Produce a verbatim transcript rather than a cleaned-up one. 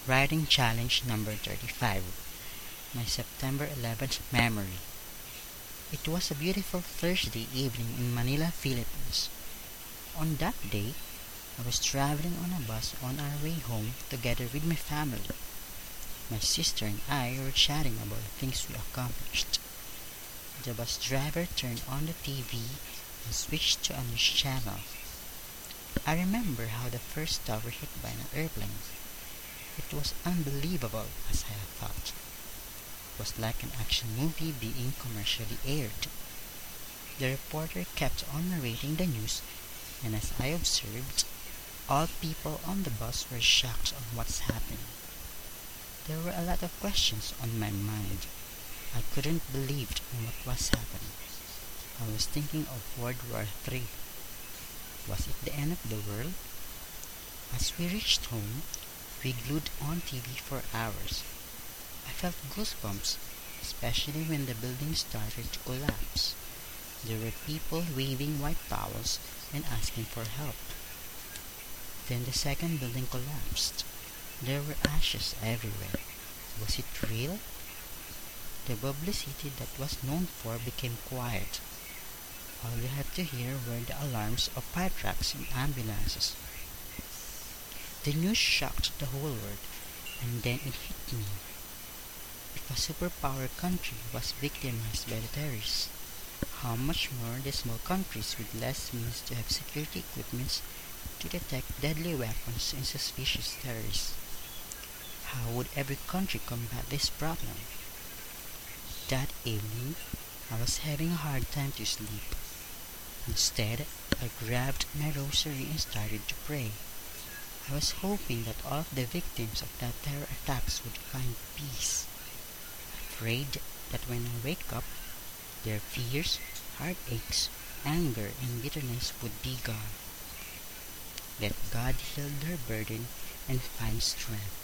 Writing Challenge number thirty-five. My September eleventh Memory. It was a beautiful Thursday evening in Manila, Philippines. On that day, I was traveling on a bus on our way home together with my family. My sister and I were chatting about the things we accomplished. The bus driver turned on the T V and switched to a news channel. I remember how the first tower hit by an airplane. It was unbelievable, as I had thought. It was like an action movie being commercially aired. The reporter kept on narrating the news, and as I observed, all people on the bus were shocked on what's happening. There were a lot of questions on my mind. I couldn't believe in what was happening. I was thinking of World War Three. Was it the end of the world? As we reached home, we glued on T V for hours. I felt goosebumps, especially when the building started to collapse. There were people waving white towels and asking for help. Then the second building collapsed. There were ashes everywhere. Was it real? The publicity that was known for became quiet. All we had to hear were the alarms of fire trucks and ambulances. The news shocked the whole world, and then it hit me. If a superpower country was victimized by the terrorists, how much more the small countries with less means to have security equipment to detect deadly weapons and suspicious terrorists? How would every country combat this problem? That evening, I was having a hard time to sleep. Instead, I grabbed my rosary and started to pray. I was hoping that all of the victims of the terror attacks would find peace. I prayed that when I wake up, their fears, heartaches, anger, and bitterness would be gone. Let God heal their burden and find strength.